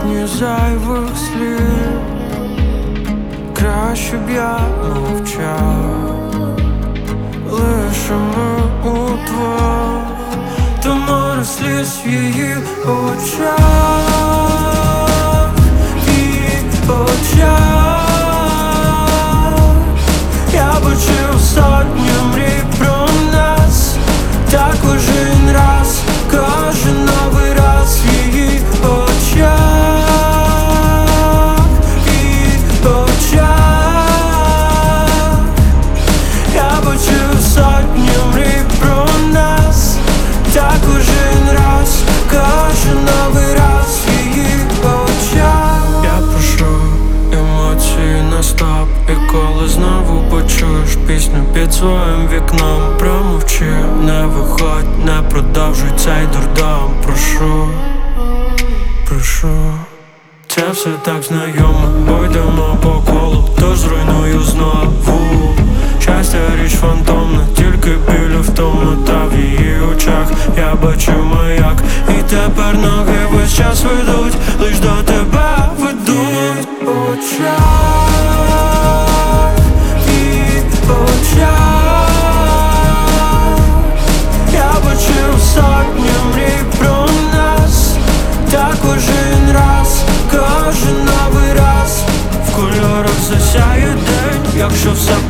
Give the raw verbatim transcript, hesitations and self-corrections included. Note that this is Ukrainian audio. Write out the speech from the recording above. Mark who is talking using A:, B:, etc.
A: сотні зайвих слів, краще б я мовчав, лише ми удвох, та море сліз в її очах, її очах. Я бачив сотні мрій про нас, та кожен раз, кожен новий раз в її очах, її очах. Я бачив сотні мрій про нас, та кожен раз, кожен новий раз в її очах. Я прошу емоції на стоп, і коли знову почуєш пісню під своїм вікном, промовчи, не виходь, не продовжуй цей дурдом. Прошу, прошу. Це все так знайомо, пойдемо по колу, то зруйную знову. Щастя річ фантомна, тільки біль в тому та в її очах. Я бачу маяк, і тепер ноги весь час ведуть, лиш до тебе ведуть. Очах, її очах. Я бачив сотні мрій про нас, та кожен раз, кожен новий раз в кольорах засяє день, якщо все